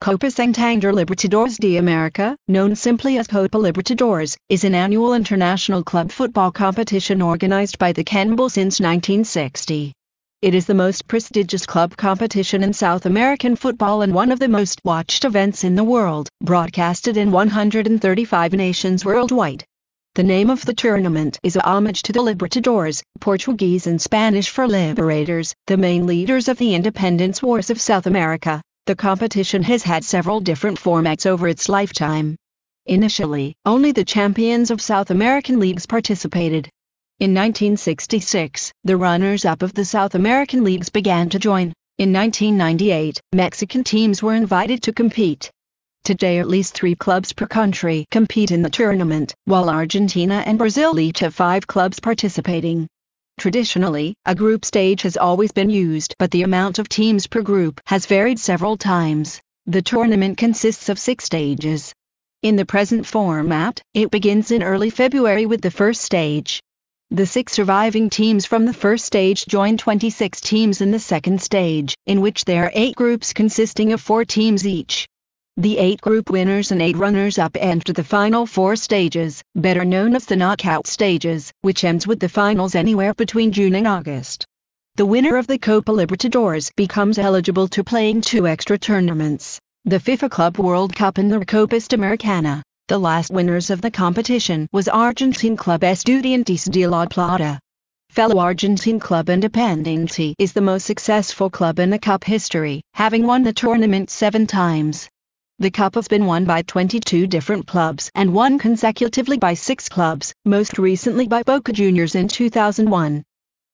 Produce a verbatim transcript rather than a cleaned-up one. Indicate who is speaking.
Speaker 1: Copa Santander Libertadores de America, known simply as Copa Libertadores, is an annual international club football competition organized by the CONMEBOL since nineteen sixty. It is the most prestigious club competition in South American football and one of the most watched events in the world, broadcasted in one hundred thirty-five nations worldwide. The name of the tournament is a homage to the Libertadores, Portuguese and Spanish for liberators, the main leaders of the independence wars of South America. The competition has had several different formats over its lifetime. Initially, only the champions of South American leagues participated. In nineteen sixty-six, the runners-up of the South American leagues began to join. In nineteen ninety-eight, Mexican teams were invited to compete. Today at least three clubs per country compete in the tournament, while Argentina and Brazil each have five clubs participating. Traditionally, a group stage has always been used, but the amount of teams per group has varied several times. The tournament consists of six stages. In the present format, it begins in early February with the first stage. The six surviving teams from the first stage join twenty-six teams in the second stage, in which there are eight groups consisting of four teams each. The eight group winners and eight runners-up enter the final four stages, better known as the knockout stages, which ends with the finals anywhere between June and August. The winner of the Copa Libertadores becomes eligible to play in two extra tournaments, the FIFA Club World Cup and the Copa Sudamericana. The last winners of the competition was Argentine Club Estudiantes de La Plata. Fellow Argentine Club Independiente is the most successful club in the cup history, having won the tournament seven times. The cup has been won by twenty-two different clubs and won consecutively by six clubs, most recently by Boca Juniors in two thousand one.